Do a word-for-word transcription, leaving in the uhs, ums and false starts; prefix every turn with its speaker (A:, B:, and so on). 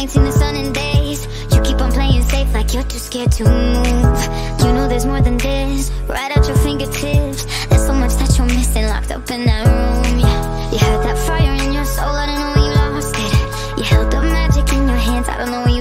A: ain't seen the sun in days. You keep on playing safe like you're too scared to move. You know there's more than this, right at your fingertips. There's so much that you're missing, locked up in that room, yeah. You had that fire in your soul, I don't know where you lost it. You held the magic in your hands, I don't know where